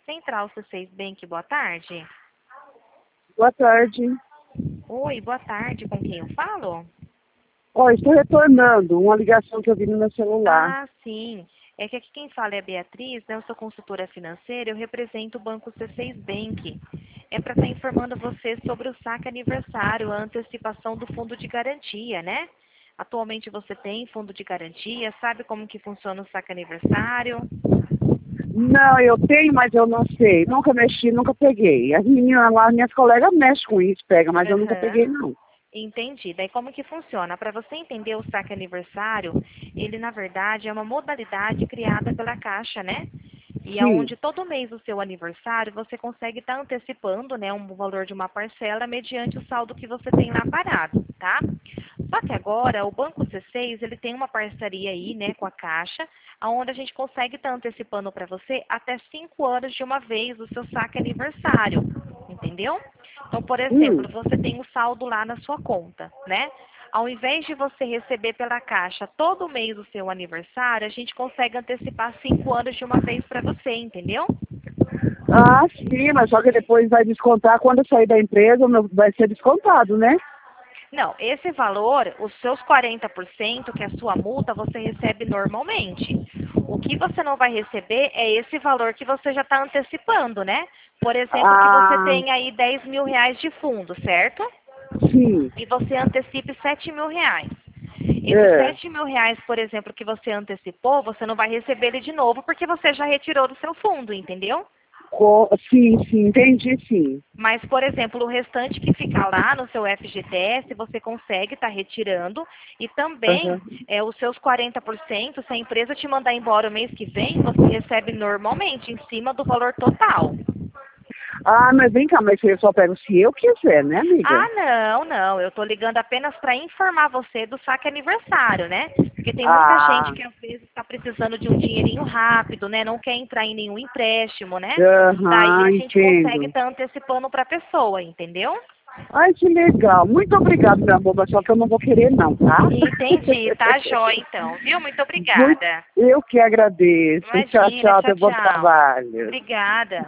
Central C6 Bank, boa tarde. Boa tarde. Oi, boa tarde, com quem eu falo? Estou retornando uma ligação que eu vi no meu celular. Ah, sim. É que aqui quem fala é a Beatriz, né? Eu sou consultora financeira, eu represento o Banco C6 Bank. É para estar informando você sobre o saque aniversário, a antecipação do fundo de garantia, né? Atualmente você tem fundo de garantia, sabe como que funciona o saque aniversário? Não, eu tenho, mas eu não sei. Nunca mexi, nunca peguei. As meninas lá, minhas colegas mexem com isso, pegam, mas eu nunca Aham. peguei, não. Entendi. Daí como que funciona? Para você entender o saque aniversário, ele na verdade é uma modalidade criada pela Caixa, né? E é Sim. onde todo mês do seu aniversário você consegue estar antecipando, né, um valor de uma parcela mediante o saldo que você tem lá parado, tá? Só que agora o Banco C6 ele tem uma parceria aí, né, com a Caixa, onde a gente consegue estar antecipando para você até 5 anos de uma vez o seu saque aniversário, entendeu? Então, por exemplo, Hum. você tem o saldo lá na sua conta, né? Ao invés de você receber pela Caixa todo mês o seu aniversário, a gente consegue antecipar 5 anos de uma vez para você, entendeu? Ah, sim, mas só que depois vai descontar quando eu sair da empresa, vai ser descontado, né? Não, esse valor, os seus 40%, que é a sua multa, você recebe normalmente. O que você não vai receber é esse valor que você já está antecipando, né? Por exemplo, que você Ah, tem aí 10 mil reais de fundo, certo? sim. E você antecipe 7 mil reais. Esses É. 7 mil reais, por exemplo, que você antecipou, você não vai receber ele de novo porque você já retirou do seu fundo, entendeu? Sim, sim, entendi, sim. Mas, por exemplo, o restante que fica lá no seu FGTS, você consegue estar retirando. E também, Aham. os seus 40%, se a empresa te mandar embora o mês que vem, você recebe normalmente, em cima do valor total. Ah, mas vem cá, mas eu só pego se eu quiser, né, amiga? Ah, não, não. Eu estou ligando apenas para informar você do saque aniversário, né? Porque tem muita gente Ah, que às vezes está precisando de um dinheirinho rápido, né? Não quer entrar em nenhum empréstimo, né? Daí aham, a gente consegue entendo. estar antecipando para a pessoa, entendeu? Ai, que legal. Muito obrigado, meu amor, mas só que eu não vou querer não, tá? Entendi, tá jóia então, viu? Muito Muito, obrigada. eu que agradeço. Tchau, Imagina, tchau, tchau, teu bom tchau. trabalho. Obrigada.